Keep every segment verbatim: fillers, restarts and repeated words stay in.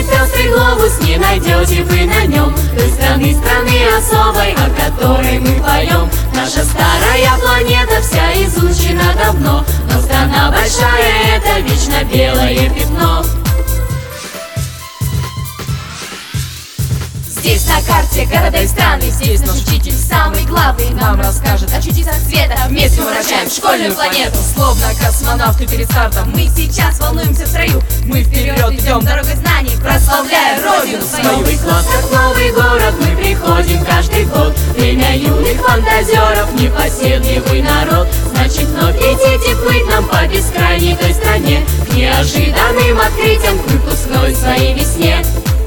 пестрый глобус, не найдете вы на нем той страны, страны особой, о которой мы поем. Наша старая планета вся изучена давно, но страна большая — это вечно белое пятно. Здесь на карте города и страны, здесь наш учитель самый главный нам расскажет о чудесах света. Вместе мы вращаем школьную планету, словно космонавты перед стартом. Мы сейчас волнуемся в строю, мы вперед идем дорогой знаний, прославляя родину свою. Новый класс, как новый город, мы приходим каждый год. Время юных фантазеров, непоседливый народ. Значит, вновь летите плыть нам по бескрайней той стране, к неожиданным открытиям, к выпускной своей весне.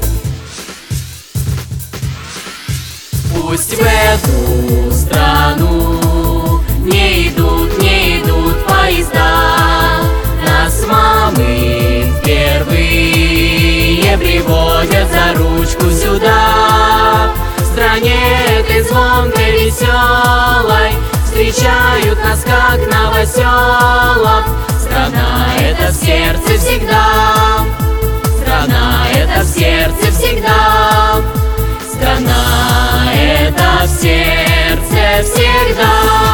Пусть в эту страну не идут, не идут поезда, нас мамы впервые приводят за ручку сюда. В стране этой звонкой, веселой встречают нас, как новоселов. Страна — это в сердце всегда, страна — это в сердце всегда, страна — это в сердце всегда.